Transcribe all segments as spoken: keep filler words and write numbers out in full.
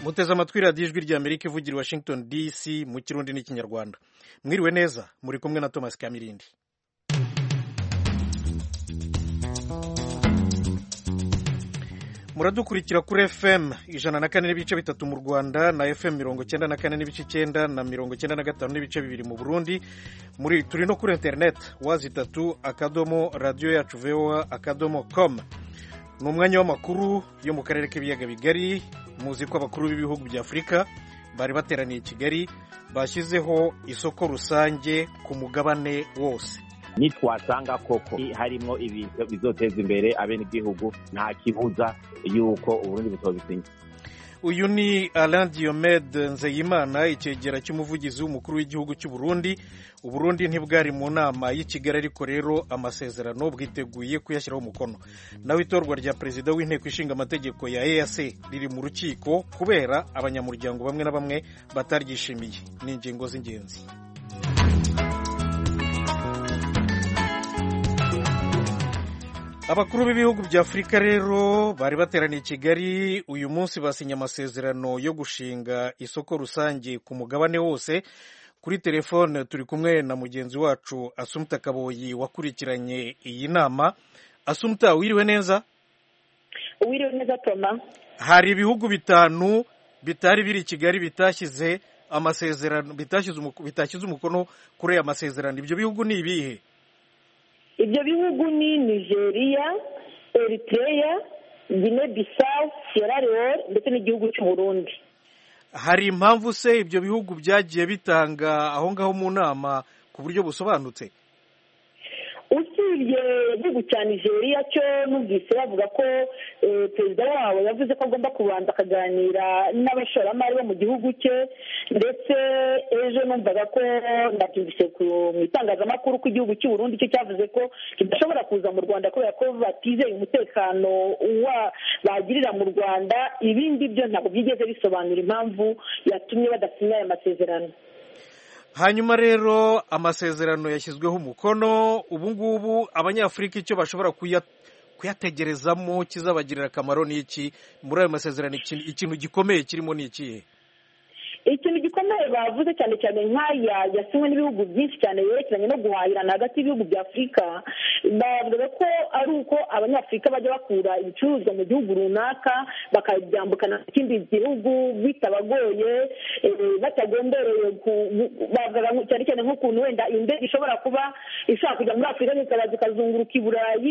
muteze amatwi radiyo ijwi ry'Amerika ivugira i Washington D C mu kirundi n'ikinyarwanda. Mwiriwe neza, muri kumwe na Thomas Kamirindi. Muradukurikira kuri F M ijana na kane n'ibice bitatu mu Rwanda na F M mirongo cyenda na kane n'ibice icyenda na mirongo cyenda na gatanu n'ibice bibiri mu Burundi. Muri turi no kuri internet wazi tatu akadomo radio yacu V O A akadomo com. Ni umwanya w'amakuru yo mu karere k'ibiyaga bigari. Muzi ko abakuru b'ibihugu bya Afurika bari bateraniye i Kigali bashyizeho isoko rusange ku mugabane wose. Nitwasanga koko harimo ibintu bizoteza imbere abenegihugu nta kibuza yuko Uburundi butobisinya. Uyu ni Alain Diomede Nzeyimana, icyegera cy'umuvugizi w'umukuru w'igihugu cy'u Burundi. Uburundi ntibwari mu nama y'i Kigali, ariko rero amasezerano bwiteguye kuyashyiraho umukono. Nawe itorwa rya perezida w'inteko ishinga amategeko ya E A C riri mu rukiko kubera abanyamuryango bamwe na bamwe bataryishimiye. Ni ingingo z'ingenzi. Abakuru b'ibihugu bya Afurika rero bari bateraniye i Kigali uyu munsi, basinye amasezerano yo gushinga isoko rusange ku mugabane wose. Kuri telefone turi kumwe na mugenzi wacu Assumpta Kaboyi wakurikiranye iyi nama. Assumpta, wiriwe neza? Wiriwe neza Toma. Hari ibihugu bitanu bitari biri i Kigali bitashyize amasezerano bitashyize bitashyize umukono kuri aya masezerano. Ibyo bihugu ni ibihe? Ibyo bihugu ni Nigeria, Eritrea, Guinea Bissau, Sierra Leone ndetse n'igihugu cy'u Burundi. Hari impamvu se ibyo bihugu byagiye bitanga aho ngaho mu nama ku buryo busobanutse? Usibye igihugu cya Nigeria cyo numvise bavuga ko perezida wabo yavuze ko agomba kubanza akaganira n'abashoramari bo mu gihugu cye, ndetse ejo numvaga ko ndatumvise mu itangazamakuru ko igihugu cy'u Burundi cyo cyavuze ko kidashobora kuza mu Rwanda kubera ko batizeye umutekano bagirira mu Rwanda. Ibindi byo ntabwo byigeze bisobanura impamvu yatumye badasinya aya masezerano. Hanyuma rero amasezerano yashyizweho umukono. Ubu ngubu abanyafurika icyo bashobora kuyategerezamo kizabagirira akamaro ni iki? Muri ayo masezerano ikintu gikomeye kirimo ni ikihe? Ikintu gikomeye bavuze cyane cyane nk'aya yasinywe n'ibihugu byinshi cyane yerekeranye no guhahirana hagati y'ibihugu bya Afurika, bavuga ko ari uko abanyafurika bajya bakura ibicuruzwa mu gihugu runaka bakabyambukana mu kindi gihugu bitabagoye, batagombereye. Bavuga cyane cyane nk'ukuntu wenda indege ishobora kuba ishaka kujya muri Afurika ikaza ikazunguruka i Burayi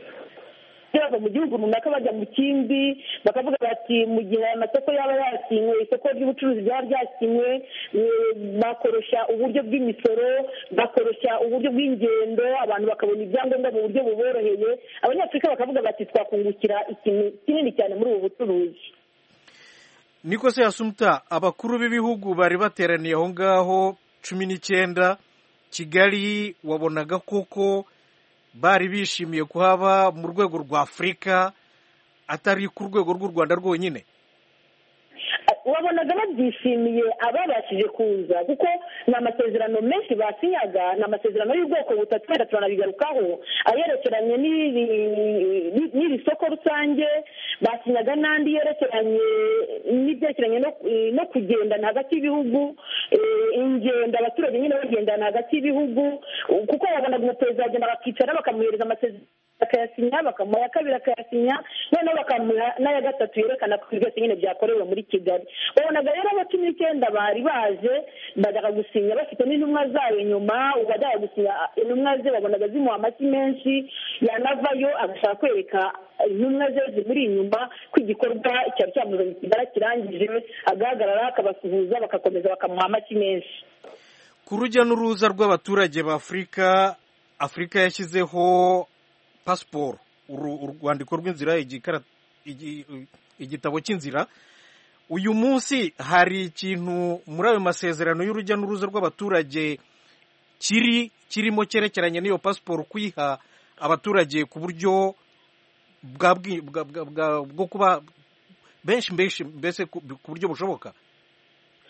bava mu gihugu runaka bajya mu kindi. Bakavuga bati mu gihe aya masoko yaba yasinywe, isoko ry'ubucuruzi ryaba ryasinywe, bakoresha uburyo bw'imisoro, bakoresha uburyo bw'ingendo, abantu bakabona ibyangombwa mu buryo buboroheye. Abanyafurika bakavuga bati twakungukira ikintu kinini cyane muri ubu bucuruzi. Niko se Assumpta, abakuru b'ibihugu bari bateraniye aho ngaho cumi n'icyenda Kigali, wabonaga koko bari bishimiye kuhaba mu rwego rwa Afurika atari ku rwego rw'u Rwanda rwonyine? Wabonaga babyishimiye ababashije kuza, kuko ni amasezerano menshi basinyaga. Ni amasezerano y'ubwoko butatu wenda turanabigarukaho, ayerekeranye n'iri soko rusange. Basinyaga n'andi yerekeranye n'ibyerekeranye no kugendana hagati y'ibihugu, ingendo abaturage nyine bagendana hagati y'ibihugu, kuko wabonaga umuperezida agenda bakicara bakamuhereza amasezerano akayasinya, bakamuha kabiri akayasinya, noneho bakamuha n'aya gatatu yerekana ko byose nyine byakorewe muri Kigali. Wabonaga rero abo cumi n'icyenda bari baje bajyaga gusinya bafite n'intumwa zayo inyuma. Ubajyaga gusinya intumwa ze wabonaga zimuha amashyi menshi, yanavayo agashaka kwereka intumwa ze zimuri inyuma ko igikorwa cyari cyamuzanye Kigali kirangije, agahagarara akabasuhuza bagakomeza bakamuha amashyi menshi. Ku rujya n'uruza rw'abaturage ba Afurika, Afurika yashyizeho pasiporo, urwandiko rw'inzira, igitabo cy'inzira. Uyu munsi hari ikintu muri ayo masezerano y'urujya n'uruza rw'abaturage kiri kirimo cyerekeranye n'iyo pasiporo kuyiha abaturage ku buryo bwo kuba benshi mbese ku buryo bushoboka?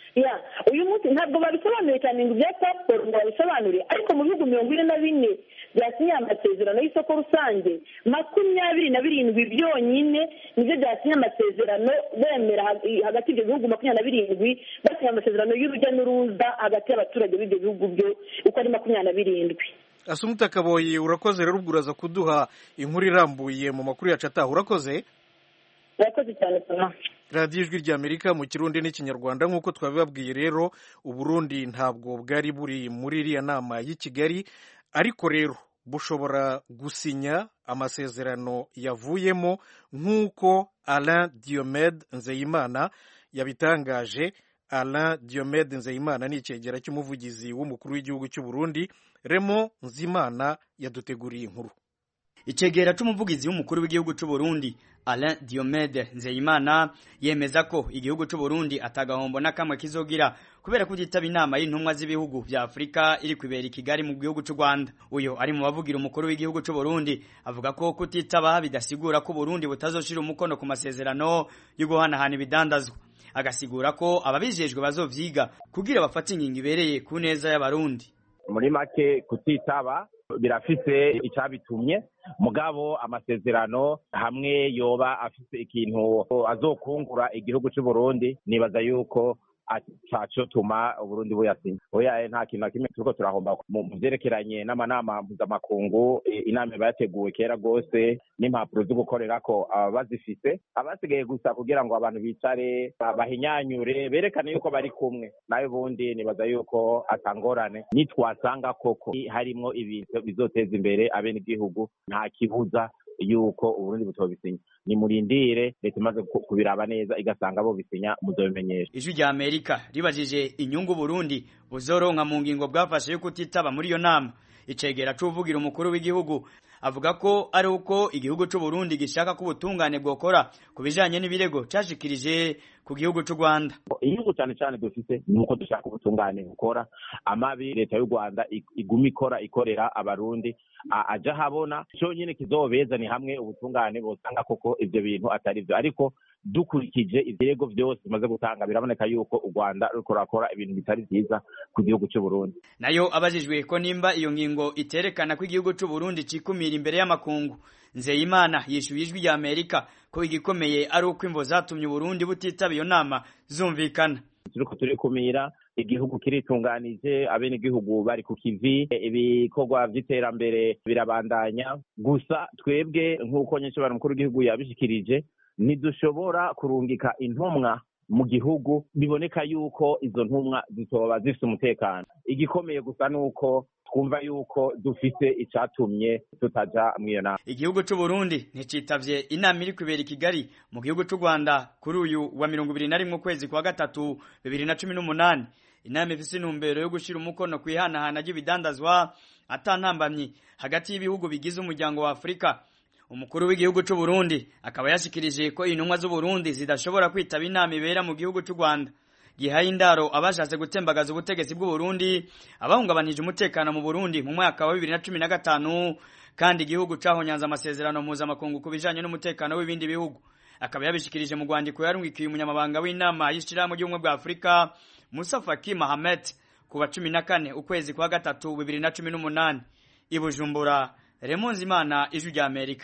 ya uyu munsi ntabwo babisobanuye cyane ngo ibya pasiporo ngo babisobanure, ariko mu bihugu mirongo ine na bine byasinye amasezerano y'isoko rusange, makumyabiri na birindwi byonyine nibyo byasinye amasezerano bemera hagati y'ibyo bihugu makumyabiri na birindwi, basinye amasezerano y'urujya n'uruza hagati y'abaturage b'ibyo bihugu byo uko ari makumyabiri na birindwi. Asumuta Kaboyi, urakoze rero, ubwo uraza kuduha inkuru irambuye mu makuru yacu ataha. Urakoze urakoze cyane sana. radiyo ijwi ry'Amerika mu kirundi n'ikinyarwanda. nk'uko twabibabwiye rero, uburundi ntabwo bwari buri muri iriya nama y'i Kigali, ariko rero bushobora gusinya amasezerano yavuyemo nk'uko Alain Diomede Nzeyimana yabitangaje. Alain Diomede Nzeyimana ni icyegera cy'umuvugizi w'umukuru w'igihugu cy'u Burundi. Remo Nzimana yaduteguriye inkuru. Icegera c'umuvugizi w'umukuru w'igihugu cy'u Burundi Alain Diomede Nzeyimana yemeza ko igihugu cy'u Burundi atagahombo nakamwe kizogira kubera kugitaba inama y'intumwa z'ibihugu vya Afrika iri kwibera i Kigali mu gihugu cy'u Rwanda. Uyo ari mu bavugira umukuru w'igihugu cy'u Burundi avuga ko kutitaba bidasigura ko Burundi butazoshira umukono ku masezerano yo guhanahana ibidandazwa. Agasigura ko ababijejwe bazovyiga kugira bafate ingingo ibereye ku neza y'abarundi. Muri make kutitaba birafise icabitumye, mugabo amasezerano hamwe yoba afise ikintu azokungura igihugu cy'u Burundi, nibaza yuko ataco tuma Uburundi buyasinya. Oya, nta kintu na kimwe turiko turahomba mu vyerekeranye n'amanama mpuzamakungu. Inama bateguwe kera gose n'impapuro zo gukorerako bazifise, abasigaye gusa kugira ngo abantu bicare bahinyanyure berekane yuko bari kumwe. nayo ubundi nibaza yuko atangorane nitwasanga koko harimwo ibintu bizoteza imbere abenegihugu, nta kibuza yuko Uburundi butobisinya. Ni murindire leta imaze kubiraba neza igasanga bo bisinya muzobimenyesha. Ijwi rya Amerika ribajije inyungu Burundi buzoronka mu ngingo bwafashe yo kutitaba muri iyo nama. Icegera c'uvugira umukuru w'igihugu avuga ko ari uko igihugu cy'u Burundi gishaka ko ubutungane bwokora kubijanye n'ibirego cashikirije ku gihugu cy'u Rwanda. Inyungu cyane cyane dufite nuko dushaka ubutungane bukora, amabi leta y'u Rwanda iguma ikora ikorera abarundi aja habona. Cyo nyine kizobeza ni hamwe ubutungane bosanga koko ivyo bintu atari byo, ariko dukurikije ibirego byose bimaze gutanga biraboneka yuko u Rwanda ruko rakora ibintu bitari byiza ku gihugu cy'u Burundi. Nayo abajijwe ko nimba iyo ngingo iterekana ko igihugu cy'u Burundi cikumira imbere y'amakungu, Nzeyimana yishuye ijwi rya Amerika ko igikomeye ari uko imvo zatumye Burundi butitaba iyo nama zumvikana. Turiko turikumira, igihugu kiritunganije, abene igihugu bari ku kivi, ibikorwa vy'iterambere birabandanya. Gusa twebwe nk'uko nyeshobora mukuru w'igihugu yabishikirije, ntidushobora kurungika intumwa mu gihugu biboneka yuko izo ntumwa zitoba zifite umutekano. Igikomeye gusa nuko twumva yuko dufite icatumye tutaja mwiyo nama. Igihugu cy'u Burundi nticitavye inama iri kwibera i Kigali mu gihugu cy'u Rwanda kuri uyu wa mirongo ibiri na rimwe ukwezi kwa gatatu bibiri na cumi n'umunani. Inama ifise intumbero yo gushira umukono kwihanahana ry'ibidandazwa atantambamye hagati y'ibihugu bigize umuryango wa Afrika. Umukuru w'igihugu cy'u Burundi akaba yashikirije ko intumwa z'u Burundi zidashobora kwitaba inama ibera mu gihugu cy'u Rwanda. Gihaye indaro abashatse gutembagaza ubutegetsi bw'u Burundi, abahungabanije umutekano mu Burundi mu mwaka wa bibiri na cumi na gatanu, kandi igihugu cahonyanze amasezerano mpuzamakungu kubijanye n'umutekano w'ibindi bihugu. Akaba yabishikirije mu Rwandiko yarungikiye umunyamabanga w'inama y'ishirahamwe ry'ubumwe bwa Afrika Musa Faki Mohamed ku wa cumi na kane ukwezi kwa gatatu bibiri na cumi n'umunani. I Bujumbura, Remo Nzimana, Ijwi rya Amerika.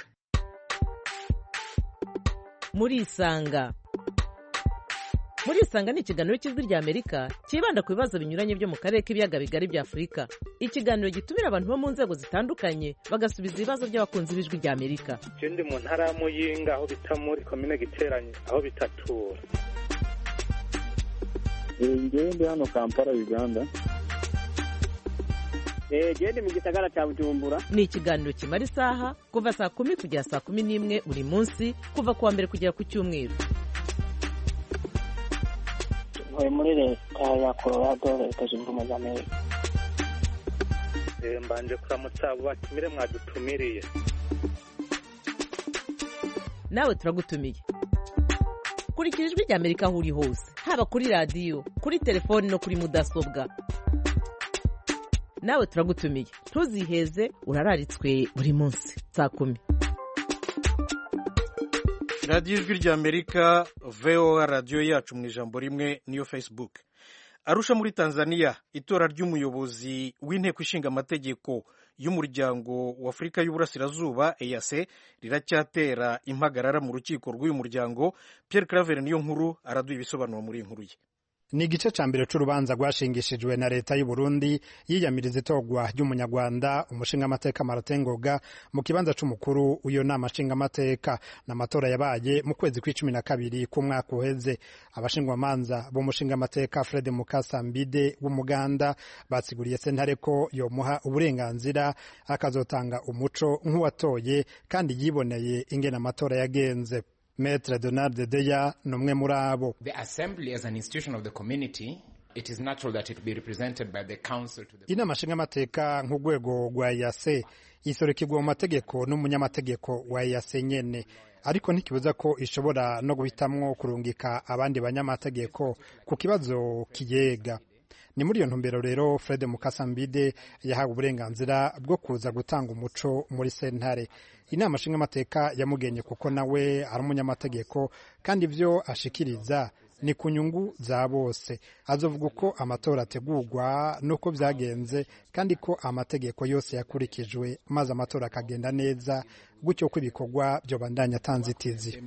Muri Isanga. Muri Isanga ni ikiganiro cy'Ijwi rya Amerika kibanda ku bibazo binyuranye byo mu karere k'ibiyaga bigari bya Afrika. Ikiganiro gitumira abantu bo mu nzego zitandukanye bagasubiza ibibazo by'abakunzi b'Ijwi rya Amerika. Ikindi mu ntara ya Muyinga aho bita muri komine Giteranye aho bitatura. Ngende hano Kampala Uganda. Eh gende mu gisagara cya Bujumbura. Ni ikiganiro kimara isaha kuva saa kumi kugera saa kumi n'imwe buri munsi kuva kuwa mbere kugera ku cyumweru. Oye muri leta ya Colorado leta zunze ubumwe za Amerika. Eh mbanje kuramutsa batumire mwadutumiriye. Nawe turagutumiye. Kurikira Ijwi rya Amerika aho uri hose, haba kuri radio, kuri telefone no kuri mudasobwa. Nawe turagutumiye, ntuziheze, urararitswe buri munsi saa kumi. radiyo Ijwi rya Amerika, V O A radiyo yacu mu ijambo rimwe niyo Facebook. Arusha muri Tanzania, itora ry'umuyobozi w'inteko ishinga amategeko y'umuryango wa Afurika y'Uburasirazuba E A C riracyatera impagarara mu rukiko rw'uyu muryango. Pierre Claver niyo nkuru araduha ibisobanuro muri inkuru ye. Ni igice ca mbere c'urubanza rwashingishijwe na leta y'u Burundi yiyamiriza itorwa ry'umunyarwanda umushingamateka Martin Ngoga mu kibanza c'umukuru w'iyo nama nshingamateka. N'amatora yabaye mu kwezi kw'icumi na kabiri k'umwaka uheze. Abashingwamanza b'umushingamateka Fred Mukasambide w'Umuganda batsiguriye sentare ko yomuha uburenganzira akazotanga umuco nk'uwatoye kandi yiboneye ingene amatora yagenze. Maître Donald Deya numwe muri abo. The assembly as an institution of the community, it is natural that it be represented by the council to the Inama nshingamateka nk'urwego rwa E A C isorekirwa mu mategeko n'umunyamategeko wa E A C nyene, ariko ntikibuza ko ishobora no guhitamwo kurungika abandi banyamategeko ku kibazo kiyega. Ni muri iyo ntumbero rero Fred Mukasambide yahawe uburenganzira bwo kuza gutanga umuco muri sentare. Inama nshingamateka yamugenye kuko nawe ari umunyamategeko kandi ivyo ashikiriza ni ku nyungu za bose. Azovuga uko amatora ategurwa nuko vyagenze kandi ko amategeko yose yakurikijwe maze amatora akagenda neza, gutyo ko ibikorwa byo bandanya tanzitizi.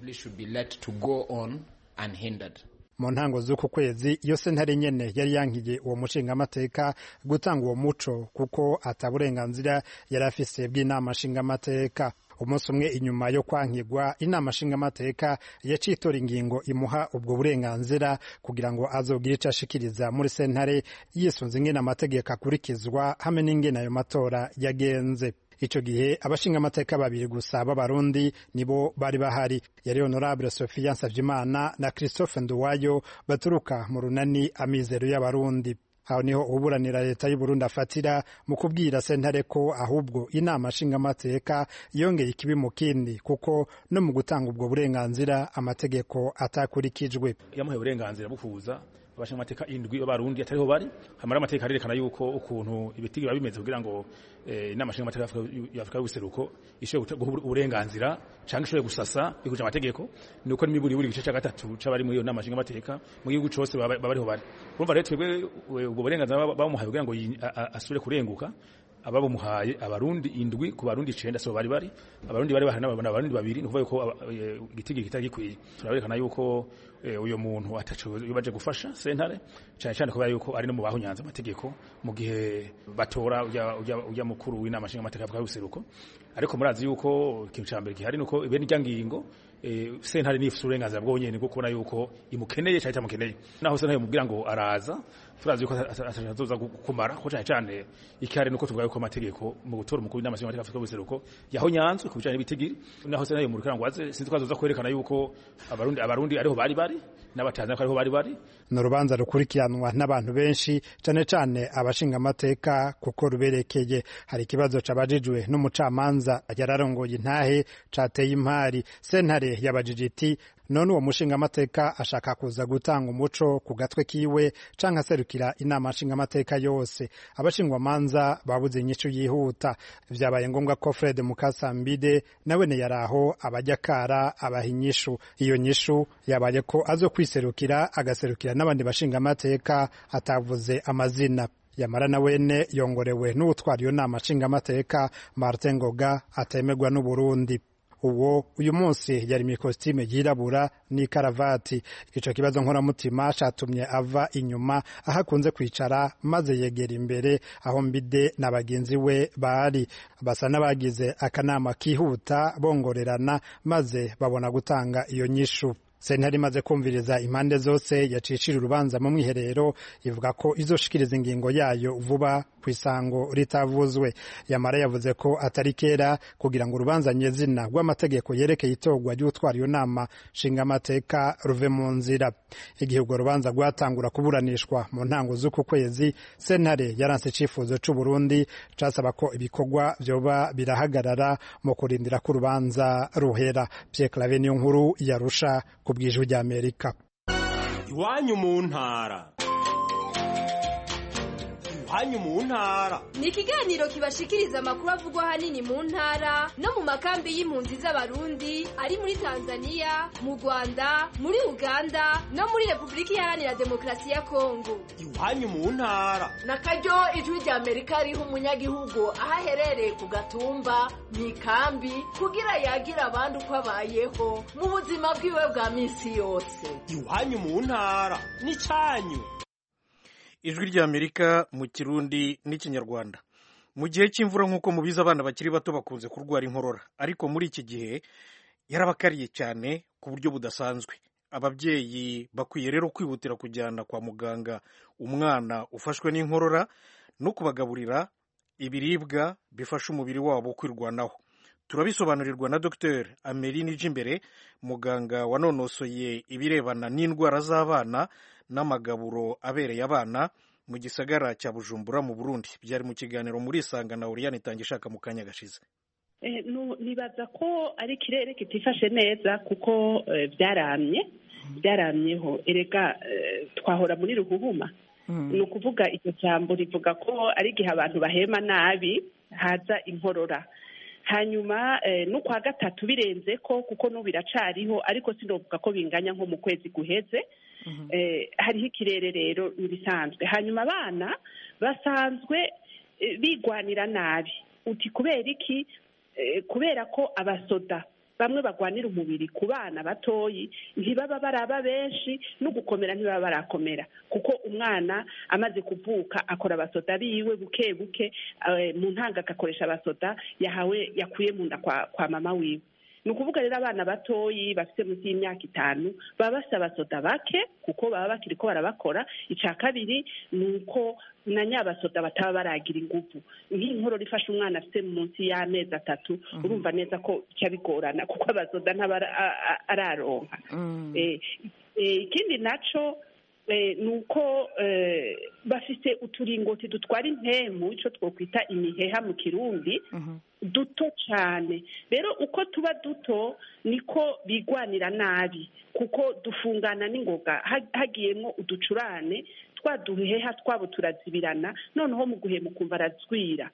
Mu ntango z'uku kwezi iyo sentare nyene yari yankiye uwo mushingamateka gutanga uwo muco kuko ataburenganzira yari afise bw'inama nshingamateka. Umunsi umwe inyuma yo kwankirwa, inama nshingamateka yacitora ingingo imuha ubwo burenganzira kugira ngo azogire ico ashikiriza muri sentare yisunze ingene amategeko akurikizwa hamwe n'ingene ayo matora yagenze. Ico gihe abashingamateka babiri gusa b'abarundi nibo bari bahari, yari Honorable Sophia Nsavyimana na Christophe Nduwayo baturuka mu runani Amizero y'Abarundi. Aho niho uburanira leta y'u Burundi afatira mu kubwira sentare ko ahubwo inama nshingamateka yongeye ikibi mu kindi kuko no mu gutanga ubwo burenganzira amategeko atakurikijwe. Yamuhaye uburenganzira bukuza abashingamateka indwi b'abarundi atariho bari, hamara amategeko arerekana yuko ukuntu ibitigi biba bimeze kugira ngo inama nshingamateka y'Afrika y'Ubuseruko ishobore guha uburenganzira canke ishobore gusasa bikuje amategeko, nuko n'imiburi buri gice ca gatatu c'abari muri iyo nama nshingamateka mu gihugu cose baba bariho bari. Urumva rero twebwe ubwo burenganzira bamuhaye kugira ngo asubire kurenguka, ababumuhaye abarundi indwi ku barundi icenda so bari bari, abarundi bari bahana abarundi babiri, nuvuga ko igitigi kitari gikwiye. Turaberekana yuko uyo muntu ataco baje gufasha sentare cyane cyane kubera yuko ari no mu bahunyanza amategeko mu gihe batora uya mukuru w'inama nshingamateka y'Afrika y'Ubuseruko. Ariko murazi yuko ikintu ca mbere gihari nuko ibene ryangingo sentare nifise uburenganzira bwonyene bwo kubona yuko imukeneye cyane cyamukeneye, naho sentare mubwira ngo araza turazi yuko atazoza kumara ko cyane cyane ikihari nuko tuvuga yuko amategeko mu gutora umukuru w'inama nshingamateka y'Afrika y'Ubuseruko yahonyanzwe ku bijanye n'ibitigiri, naho sentare mu rukira ngo aze sinzi ko azoza kwerekana yuko abarundi abarundi ariho bari bari n'abatanzania ko ariho bari bari. N'urubanza rukurikiranwa n'abantu benshi cyane cyane abashingamateka kuko ruberekeye. Hari ikibazo cabajijwe n'umucamanza yararongoye intahe cateye impari. Sentare yabajije iti none uwo mushingamateka ashaka kuza gutanga umuco ku gatwe kiwe canke aserukira inama nshingamateka yose. Abashingwamanza babuze inyishu yihuta, vyabaye ngombwa ko Fred Mukasambide nawene yaraho abajakara abaha inyishu. Iyo nyishu yabaye ko azo kwiserukira agaserukira n'abandi bashingamateka atavuze amazina. Yamara nawene yongorewe n'ubutwara iyo nama nshingamateka Martin Ngoga atemerwa n'u Burundi. Uwo uyu munsi yari mu costume yirabura ni karavati. Ico kibazo nkoramutima catumye ava inyuma ahakunze kwicara maze yegera imbere aho Mbide na bagenzi we bari. Basa n'abagize akanama kihuta bongorerana maze babona gutanga iyo nyishu. Sentare imaze kumviriza impande zose yacishira urubanza mu mwiherero ivuga ko izoshikiriza ingingo yayo vuba kwisango ritavuzwe. Yamara yavuze ko atari kera kugira ngo urubanza nyezina rw'amategeko yerekeye itorwa ry'utwara iyo nama nshingamateka ruve mu nzira. Igihe urwo rubanza rwatangura kuburanishwa mu ntango z'uku kwezi, sentare yaranse icifuzo c'u Burundi casaba ko ibikorwa vyoba birahagarara mu kurindira ko urubanza ruhera. Pierre Claver niyo nkuru yarusha kubw'ijwi ry'Amerika. Iwanyu mu ntara. iwanyu mu ntara ni ikiganiro kibashikiriza amakuru avugwa ahanini mu ntara no mu makambi y'impunzi z'abarundi ari muri Tanzania mu Rwanda muri Uganda no muri Repubulika Iharanira Demokarasi ya Kongo iwanyu mu ntara nakaryo ijwi rya Amerika riha umunyagihugu aho aherereye ku gatumba mu ikambi kugira yagira abandi uko abayeho mu buzima bwiwe bwa minsi yose iwanyu mu ntara n'icanyu. Ijwi rya Amerika mu Kirundi n'Ikinyarwanda. Mu gihe cy'imvura nk'uko mubizi abana bakiri bato bakunze kurwara inkorora, ariko muri iki gihe yarabakariye cyane ku buryo budasanzwe. Ababyeyi bakwiye rero kwihutira kujyana kwa muganga umwana ufashwe n'inkorora no kubagaburira ibiribwa bifasha umubiri wabo kwirwanaho. Turabisobanurirwa na Docteur Amélie Nijimbere, muganga wanonosoye ibirebana n'indwara z'abana n'amagaburo abereye abana mu gisagara cya Bujumbura mu Burundi. Byari mu kiganiro muri Isanga na Oriane Itangishaka mu kanya gashize. Eh, no, nibaza ko ari kirere kitifashe neza kuko eh, byaramye byaramyeho erega eh, twahora muri ruhuhuma mm. ni ukuvuga icyo cyambo rivuga ko ari gihe abantu bahema nabi haza inkorora hanyuma eh, no kwa gatatu birenze ko kuko no biracariho ariko sinovuga ko binganya nko mu kwezi guheze mm-hmm. eh, hariho ikirere rero bisanzwe hanyuma abana basanzwe eh, bigwanira nabi uti kubera iki eh, kubera ko abasoda bamwe bagwanira umubiri ku bana batoyi ntibaba baraba benshi no gukomera ntibaba barakomera kuko umwana amaze kuvuka akora abasoda biwe buke buke uh, mu ntanga agakoresha abasoda yahawe yakuye mu nda kwa, kwa mama wiwe ni ukuvuga rero abana batoyi bafite munsi y'imyaka itanu baba bafite abasoda bake kuko baba bakiri ko barabakora icya kabiri ni uko na nyabasoda bataba baragira ingufu nk'inkorora ifasha umwana afite munsi y'amezi atatu mm-hmm. urumva neza ko cya bigorana kuko abasoda ntaba araronka mm. eh, eh, ikindi naco eh, ni uko eh, bafite uturingoti dutwara impemu icyo twokwita imiheha mu kirundi mm-hmm. duto cyane rero uko tuba duto niko bigwanira nabi kuko dufungana n'ingoga hagiyemo uducurane twaduheha twabo turazibirana noneho mu guhema ukumva arazwira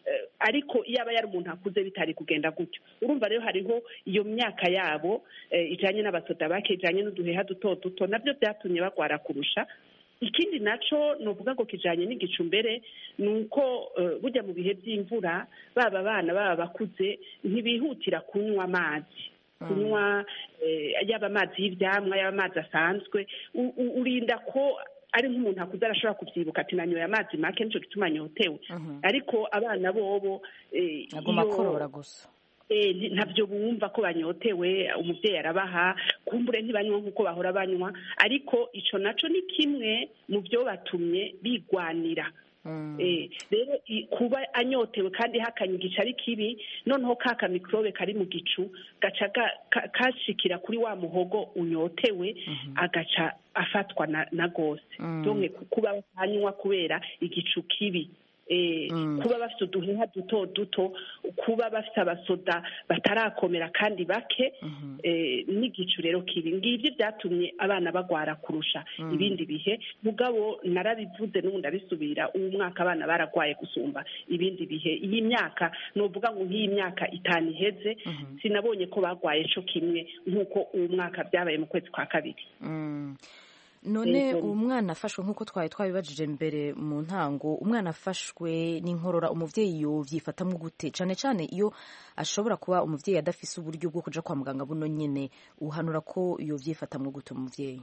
ariko iyo aba yari umuntu akuze bitari kugenda gutyo urumva rero hariho iyo myaka yabo ijyanye n'abasoda bake ijyanye n'uduheha duto duto nabyo byatumye bagwara kurusha ikindi naco novuga ngo kijanye n'igicu mbere nuko uh, burya mu bihe by'imvura baba abana baba bakuze ntibihutira kunywa amazi mm. kunywa eh, yaba amazi y'ivyamwa yaba amazi asanzwe urinda ko ari nk'umuntu akuze arashobora kuvyibuka ati nanyoye amazi make nico gituma nyotewe mm-hmm. ariko abana bobo eh, agoma korora gusa Eh, ntabyo bumva ko banyotewe umubyeyi arabaha kumbure ntibanywa nk'uko bahora banywa ariko ico naco ni kimwe mu byo batumye bigwanira mm. eh, rero kuba anyotewe kandi hakanye igice ari kibi noneho kaka mikrobe kari mu gicu gaca kashikira kuri wa muhogo unyotewe mm-hmm. agaca afatwa na, na gose mm. donc kuba banywa kubera igicu kibi Eh, mm. kuba bafite uduheha duto duto kuba bafite abasoda batarakomera kandi bake mm-hmm. eh, n'igicu rero kibi ngivyo byatumye abana bagwara kurusha mm. ibindi bihe mugabo narabivuze n'ubu ndabisubira uyu mwaka abana baragwaye gusumba ibindi bihe iyi myaka novuga ngo nk'iyi myaka itanu iheze mm-hmm. sinabonye ko bagwaye co kimwe nk'uko uyu mwaka byabaye mu kwezi kwa kabiri mm. none umwana afashwe nk'uko twari twabibajije mbere mu ntango umwana afashwe n'inkorora umuvyeyi yovyifatamwo gute cane cane iyo ashobora kuba umuvyeyi adafise uburyo bwo kuja kwa muganga buno nyene uhanura ko yovyifatamwo gute umuvyeyi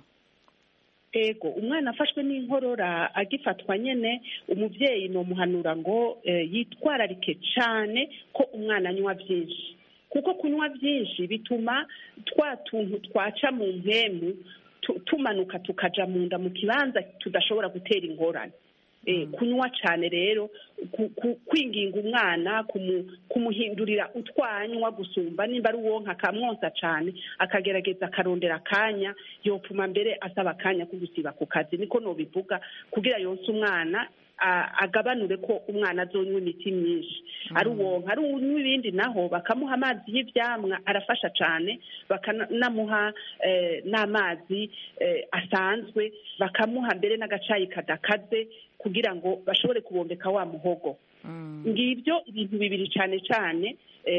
ego umwana afashwe n'inkorora agifatwa nyene umuvyeyi no muhanura ngo e, yitwararike cane ko umwana anywa vyinshi kuko kunywa vyinshi bituma twa tuntu twaca mu mpemu tumanuka tukaja mu nda mu kibanza tudashobora gutera ingorane eh mm. kunywa cyane rero ku, ku, kwinginga umwana kumu, kumuhindurira utwanywa gusumba nimba ari uwonka akamwonsa cyane akagerageza akarondera akanya yopfuma mbere asaba akanya ko gusiba ku kazi niko no bivuga kugira yonse umwana agabanure ko umwana azonywa imiti myinshi ari uwonka ari unywa ibindi naho bakamuha amazi y'ivyamwa arafasha cyane, bakanamuha n'amazi asanzwe, bakamuha mbere n'agacayi kadakaze kugira ngo bashobore kubombeka wa muhogo. Ngibyo ibintu bibiri cyane cyane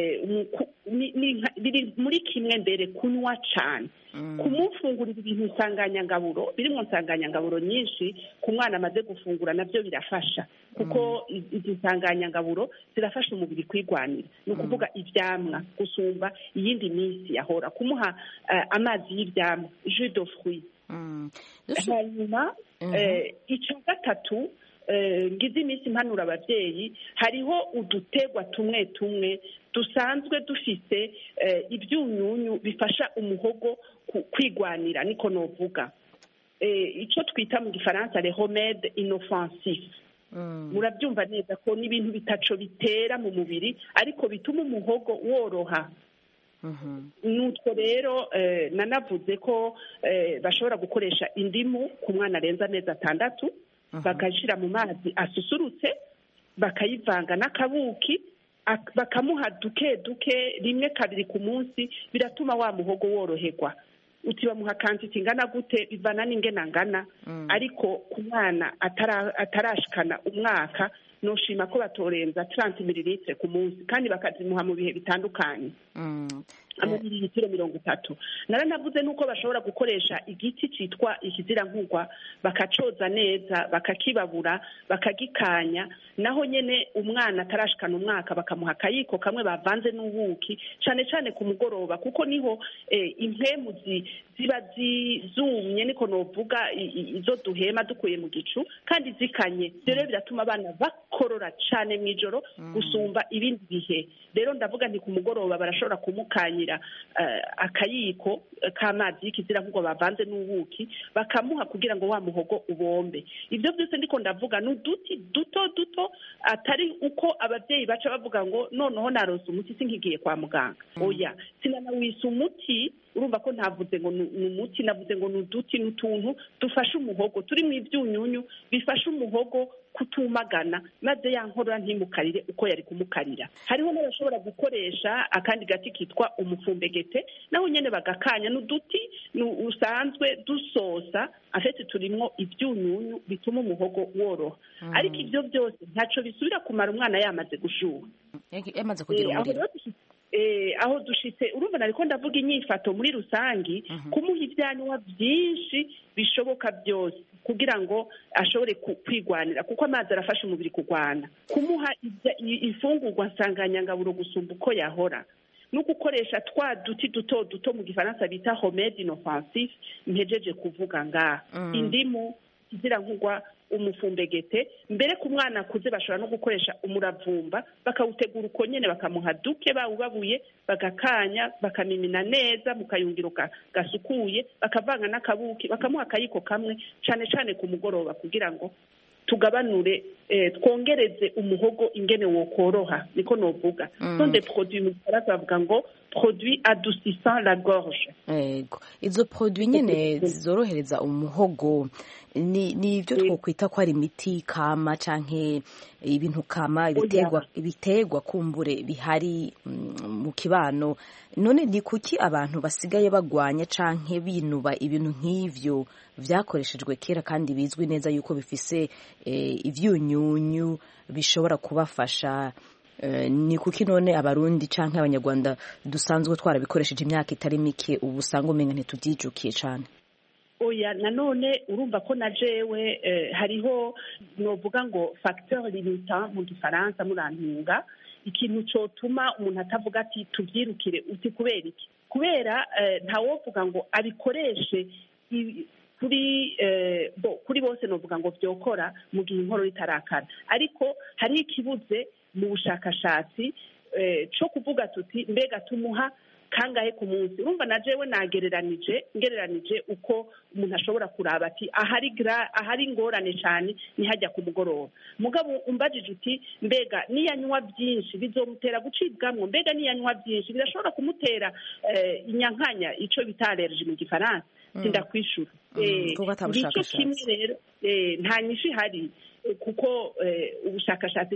biri muri kimwe mbere, kunywa cyane, kumufungurira ibintu nsanganyangaburo birimo nsanganyangaburo nyinshi ku mwana amaze gufungura nabyo birafasha, kuko izi nsanganyangaburo zirafasha umubiri kwigwanira. Ni ukuvuga ivyamwa gusumba iyindi minsi yahora, kumuha amazi y'ivyamwa, jus de fruit. Hanyuma icya gatatu ngize iminsi impanura ababyeyi, hariho udutegwa tumwe tumwe dusanzwe dufite ibyunyunyu bifasha umuhogo kwigwanira, niko novuga icyo twita mu gifaransa les remèdes inoffensifs. Murabyumva neza ko n'ibintu bitaco bitera mu mubiri ariko bituma umuhogo woroha. Nutwo rero nanavuze ko bashobora gukoresha indimu ku mwana arenza amezi atandatu, bakayishyira mu mazi asusurutse, bakayivanga n'akabuki, bakamuha duke duke rimwe kabiri ku munsi, biratuma wa muhogo woroherwa. Uti bamuha kantiti ingana gute bivana n'ingena ngana, ariko ku mwana atarashikana umwaka noshima ko batorenza trente mililiters ku munsi, kandi bakazimuha mu bihe bitandukanye. Amamililitiro mirongo itatu. Naranavuze nuko bashobora gukoresha igiti citwa ikizirankugwa, bakacoza neza, bakakibabura, bakagikanya, naho nyene umwana atarashikana umwaka bakamuha akayiko kamwe bavanze n'ubuki, cane cane ku mugoroba, kuko niho impemu ziba zizumye, niko novuga, izo duhema dukuye mu gicu kandi zikanye. Rero biratuma abana bakorora cane mw'ijoro gusumba ibindi bihe. Rero ndavuga nti ku mugoroba barashobora kumukanya akayiko k'amazi y'ikizirankugwa bavanze n'ubuki, bakamuha kugira ngo wa muhogo ubombe. Ibyo byose ndiko ndavuga n'uduti duto duto, atari uko ababyeyi baca bavuga ngo noneho narose umuti sinkigiye kwa muganga. Oya, sinanawisa umuti, urumva ko ntavuze ngo ni umuti, navuze ngo ni uduti n'utuntu dufasha umuhogo, turi mu ibyunyunyu bifasha umuhogo kutumagana, maze ya nkorora ntimukarire uko yari kumukarira. Hariho n'abashobora gukoresha akandi gati kitwa umufumbegete, naho nyene bagakanya n'uduti usanzwe dusosa, afite turimo ibyunyunyu bituma umuhogo woroha. Ariko ibyo byose ntaco bisubira kumara umwana yamaze gushuha, yamaze kugira umuriro. Aho dushitse urumva nariko ndavuga inyifato muri rusangi, kumuha ivyanywa byinshi bishoboka byose kugira ngo ashobore kwigwanira, kuko amazi arafasha umubiri kugwana. Kumuha ifungurwa nsanganyangaburo gusumba uko yahora, no gukoresha twa duti duto duto mu gifaransa bita remèdes inoffensifs mpejeje kuvuga ngaha, indimu, ikizirankugwa, umufumbegete. Mbere ku mwana akuze bashobora no gukoresha umuravumba, bakawutegura uko nyene, bakamuha duke bawubabuye, bagakanya, bakamimina neza mu kayungiro gasukuye, bakavanga n'akabuki, bakamuha akayiko kamwe, cane cane ku mugoroba, kugira ngo tugabanure twongereze umuhogo ingene wokoroha, niko novuga. Sont des produits mu gifaransa bavuga ngo produits adoucissant la gorge. Ego, izo produits nyene zorohereza umuhogo ni ni ibyo twokwita ko ari imiti kama canke ibintu kama, ibitegwa ibitegwa kumbure bihari mu kibano. None ni kuki abantu basigaye bagwanya canke binuba ibintu nk'ivyo vyakoreshejwe kera kandi bizwi neza yuko bifise ivyunyunyu bishobora kubafasha? Ni kuki none abarundi canke abanyarwanda dusanzwe twarabikoresheje imyaka itari mike ubu usanga umenga ntituvyijukiye cane? Oya, nanone urumva ko na jewe hariho novuga ngo facteur limitant mu gifaransa murantunga, ikintu cotuma umuntu atavuga ati tuvyirukire. Uti kubera iki? Kubera ntawovuga ngo abikoreshe kuri kuri bose, novuga ngo vyokora mu gihe inkoro itarakara, ariko hari ikibuze mu bushakashatsi cyo kuvuga tuti mbega tumuha kangahe ku munsi. Urumva na jewe nagereranije ngereranije uko umuntu ashobora kuraba ati ahari gra ahari ngorane cyane ni hajya ku mugoroba. Mugabo umbajije uti mbega niyanywa byinshi bizomutera gucibwamwo, mbega niyanywa byinshi birashobora kumutera inyankanya, ico bita allergie mu gifaransa. sindakwishura nicyo kimwe rero nta nyinshi ihari kuko ubushakashatsi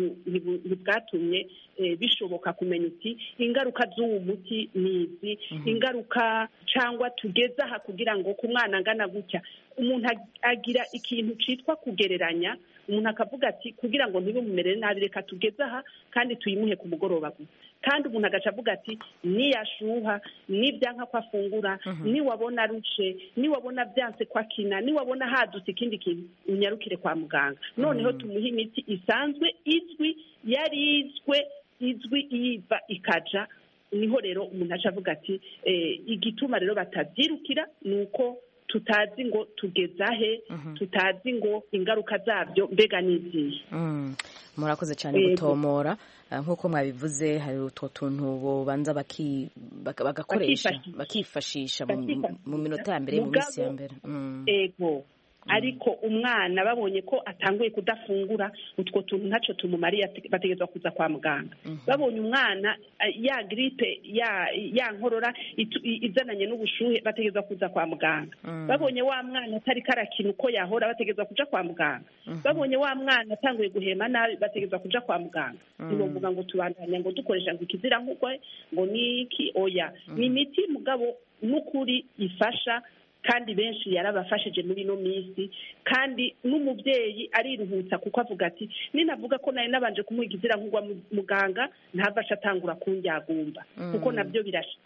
ntibwatumye bishoboka kumenya uti ingaruka z'uwo muti ni izi ingaruka cyangwa tugeze aha kugira ngo ku mwana angana gutya umuntu agira ikintu cyitwa kugereranya umuntu akavuga ati kugira ngo ntibimumere nabi reka tugeze aha kandi tuyimuhe ku mugoroba gusa kandi umuntu agaca avuga ati niyashuha nibyanka ko afungura niwabona arushe niwabona byanse ko akina niwabona hadutse ikindi kintu unyarukire kwa muganga noneho tumuhe imiti isanzwe izwi yarizwe izwi iyiva ikaja niho rero umuntu aca avuga ati igituma rero batabyirukira ni uko tutazi ngo tugezahe tutazi ngo ingaruka zabyo mbega n'izihe murakoze cyane gutomora nk'uko mwabivuze hari utwo tuntu bobanza bagakoresha bakifashisha mu minota ya mbere mu minsi ya mbere ego ariko umwana babonye ko atanguye kudafungura utwo tuntu ntacyo tumumariye bategerezwa kuza kwa muganga babonye umwana ya gripe ya nkorora izananye n'ubushuhe bategerezwa kuza kwa muganga babonye wa mwana atari karakina uko yahora bategerezwa kuja kwa muganga babonye wa mwana atanguye guhema nabi bategerezwa kuja kwa muganga ntibavuga ngo tubandanya ngo dukoresha ngo ikizira nk'ukwe ngo niki oya ni imiti mugabo n'ukuri ifasha kandi benshi yarabafashije muri ino minsi kandi n'umubyeyi ariruhutsa kuko avuga ati ninavuga ko nari nabanje kumuha ikizira nk'ugwa muganga ntabasha atangura kunjyagumba kuko nabyo birasha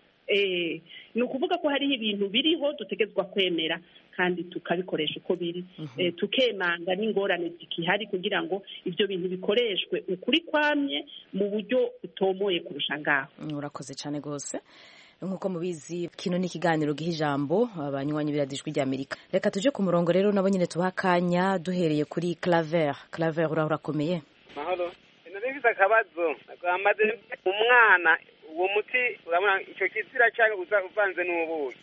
ni ukuvuga ko hariho ibintu biriho dutegetswa kwemera kandi tukabikoresha uko biri tukemanga n'ingorane zikihari kugira ngo ibyo bintu bikoreshwe ukuri kwamye mu buryo butomoye kurusha ngaho urakoze cyane rwose nk'uko mubizi kino ni ikiganiro giha ijambo abanywanyi biradijwi rya Amerika reka tuje ku murongo rero nabo nyine tubaha akanya duhereye kuri Claver Claver uraho urakomeye mahoro nari akabazo amaze umwana uwo muti urabona icyo kizira cyangwa uvanze n'ubuki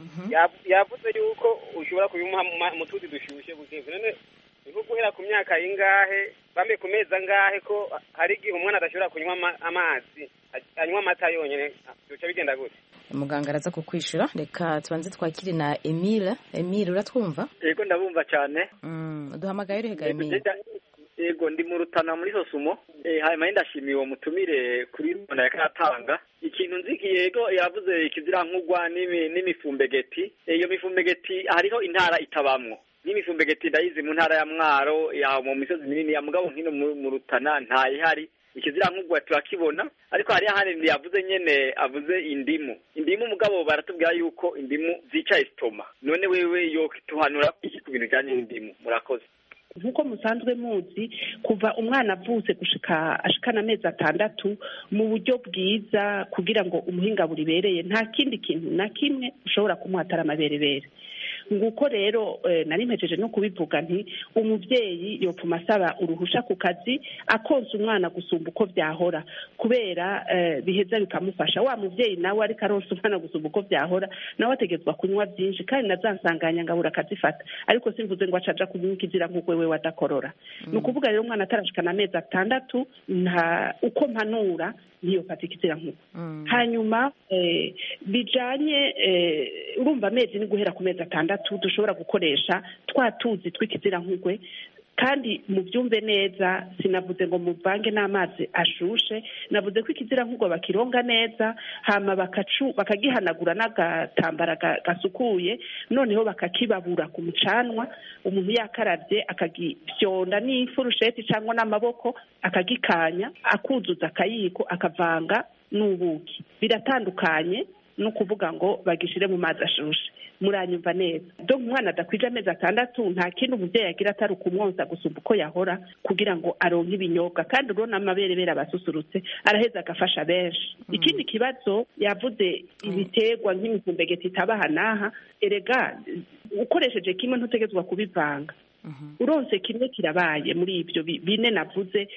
yavuze yuko ushobora kubimuha mu tuzi dushyushye bukevu none nko guhera ku myaka y'ingahe bambe ku mezi angahe ko hari igihe umwana adashobora kunywa amazi anywa amata yonyine bica bigenda gute muganga araza kukwishura reka tubanze twakire na Emile Emile uratwumva yego ndabumva cyane duhamagaye rega Emile yego ndi mu Rutana muri Sosumo hanyuma ndashimiye uwo mutumire kuri rubona yakatanga ikintu nzikiye yego yavuze ikizira nk'ugwa n'imifumbegeti iyo mifumbegeti hariho intara itabamwo n'imifumbegeti ndayizi mu ntara ya Mwaro ya mu misozi minini ya mugabo nkino mu Rutana ntayihari ikizira nk'ugwa turakibona ariko hari ahandi yavuze nyene avuze indimu indimu mugabo baratubwira yuko indimu zica estoma none wewe yo tuhanura iki ku bintu cyane indimu murakoze nkuko musanzwe muzi kuva umwana avutse gushika ashikana amezi atandatu mu buryo bwiza kugira ngo umuhinga buribereye nta kindi kintu na kimwe ushobora kumuhatara amaberebere nguko rero nari mpejeje no kubivuga nti umubyeyi yopfuma asaba uruhusha ku kazi akonsa umwana gusumba uko byahora kubera biheza bikamufasha wa mubyeyi nawe ariko aronsa umwana gusumba uko byahora nawe ategetswa kunywa byinshi kandi nazansanganya ngabura akazifata ariko simvuze ngo acaja kunywa ikizira nk'uko wewe wadakorora ni ukuvuga rero umwana atarashikana amezi atandatu nta uko mpanura ntiyofata ikizira nk'uko hanyuma bijanye urumva amezi ni guhera ku mezi atandatu dushobora gukoresha twa tuzi tw'ikizira nk'ugwe kandi mu byumve neza sinavuze ngo muvange n'amazi ashushe navuze ko ikizira nk'ugwe bakironga neza hama bakacu bakagihanagura n'agatambara gasukuye noneho bakakibabura ku mucanwa umuntu yakaravye akagifyonda n'ifurusheti cyangwa n'amaboko akagikanya akuzuza akayiko akavanga n'ubuki biratandukanye no kuvuga ngo bagishire mu mazi ashushe muranyumva neza donc umwana adakwije amezi atandatu nta kindi umubyeyi agira atari ukumwonsa gusumba uko yahora kugira ngo aronke ibinyobwa kandi urabona amaberebere abasusurutse araheza agafasha benshi ikindi kibazo yavuze ibiterwa nk'imifumbegeti itabaha n'aha erega ukoresheje kimwe ntutegetswa kubivanga uronse kimwe kirabaye muri ibyo bine navuze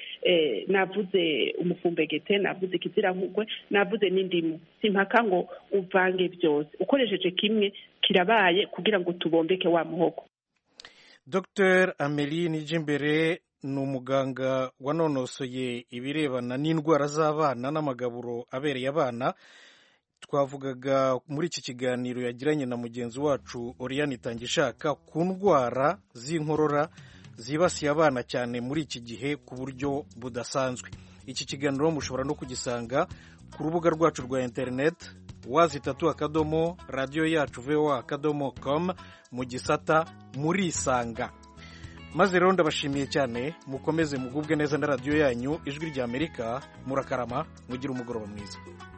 navuze umufumbegete navuze ikizira nk'ugwe navuze n'indimu simpaka ngo uvange byose ukoresheje kimwe kirabaye kugira ngo tubombeke wa muhogo Dr Amélie Nijimbere ni umuganga wanonosoye ibirebana n'indwara z'abana n'amagaburo abereye abana twavugaga muri iki kiganiro yagiranye na mugenzi wacu Oriane Itangishaka ku ndwara z'inkorora zibasiye abana cyane muri iki gihe ku buryo budasanzwe. Iki kiganiro mushobora no kugisanga ku rubuga rwacu rwa interineti wazi itatu akadomo radiyo yacu voa akadomo com mu gisata murisanga. Maze rero ndabashimiye cyane, mukomeze mugubwe neza na radiyo yanyu Ijwi ry'Amerika. Murakarama, mugire umugoroba mwiza.